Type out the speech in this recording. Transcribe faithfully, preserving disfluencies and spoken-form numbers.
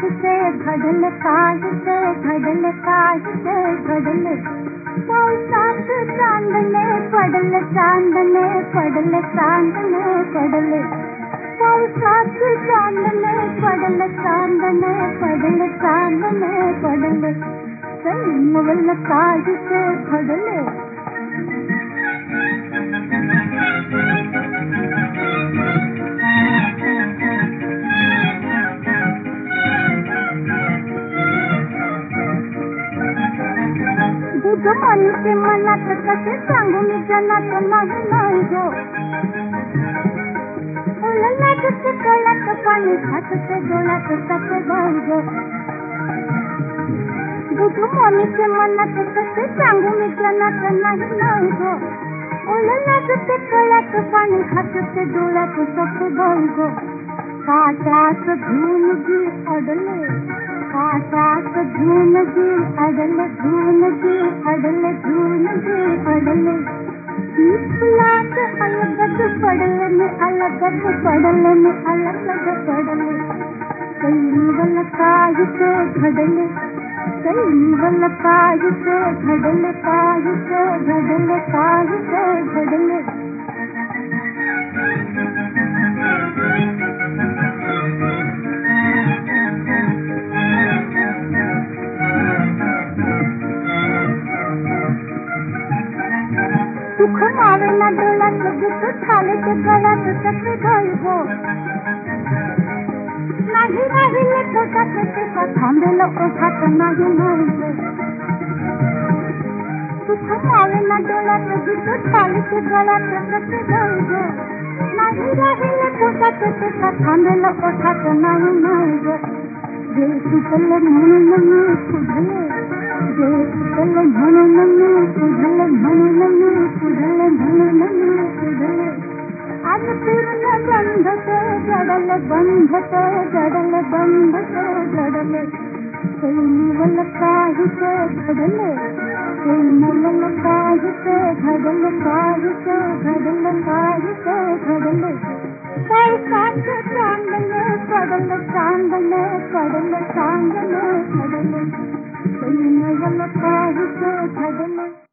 से घडल काज से घडल काज से घडल पावसात चांदणे पडल चांदणे पडल चांदणे पडल पावसात चांदणे पडल चांदणे पडल चांदणे पडल नवल काज से घडल बुध मनीचे मनात कसे सांगू मी जनात नाही नाही गो उलनात ते कळत पाणी खात ते डोळ्यात सके बाई गो बुध मनीचे मनात कसे सांगू मी जनात नाही नाही गो उलनात ते कळत पाणी खात ते डोळ्यात सके बाई गो काटात धून गी अडले काटात धून गी अडले धून गी अडले धून गी अडले लाट अलगद पडले में अलगद पडले में अलगद पडले कई निवल काज से घडले कई निवल काज से घडले काज से घडले काज से घडले सुख मावे ना डोळ्यात दुःख झाले ते गळ्यात सखे बाई गो नाही राहिले पोटात ते थांबेल ओठात नाही नाही गो सुख मावे ना डोळ्यात दुःख झाले ते गळ्यात सखे बाई गो नाही राहिले पोटात ते थांबेल ओठात नाही नाही गो जे सुटले म्हणून मी सुधले जे सुटले म्हणून मी सुधले म्हणून मी सुधले म्हणून मी सुधले आज फिरले बंध ते जडल बंध ते जडल बंध ते जडले कोई नवल काज से घडले कोई नवल काज से घडल काज से घडल काज से घडले पावसात चांदणे पडल चांदणे पडल चांदणे पडल कोई नवल काज से घडले